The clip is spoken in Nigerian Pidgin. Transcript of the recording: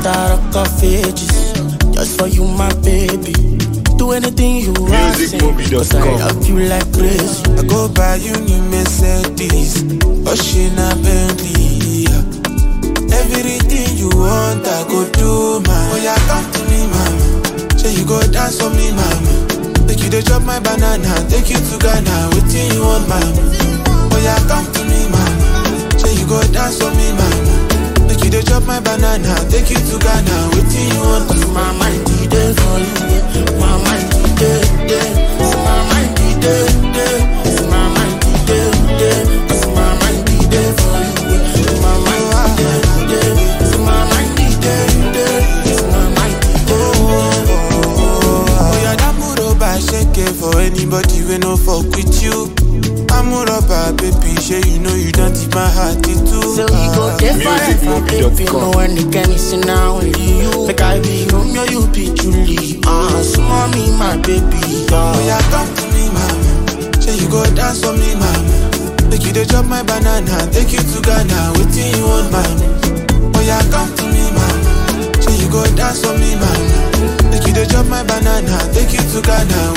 matter of ages. Just for you, my baby. Do anything you want, cause I love you like crazy. I go buy you new Mercedes, Oshina Bentley. Everything you want, I go do, man. Oh yeah, come to me, mama. Say you go dance for me, mama. Take you to chop my banana, take you to Ghana. Waiting you want, mama. Oh yeah, come to me, mama. Say you go dance for me, mama. Take you to chop my banana, take you to Ghana. Waiting you want, my mind be there for you. My mind be there. My mind be there. My mind be there. My mind be there for you. My mind be there. My mind be there. My mind be there. Oh yeah, that Muroba shake it for anybody we no fuck with you. I'm Muroba, baby, sure you know you don't take my heart too. So we go there forever, baby. No one can listen now, only you. Like I be Romeo, you be Julie. Small me, my baby. Oh yeah, come to me, mama. Say you go dance for me, mama. Take you to chop my banana, take you to Ghana. Waiting you want, mama. Oh yeah, come to me, mama. Say you go dance for me, mama. Take you to chop my banana, take you to Ghana.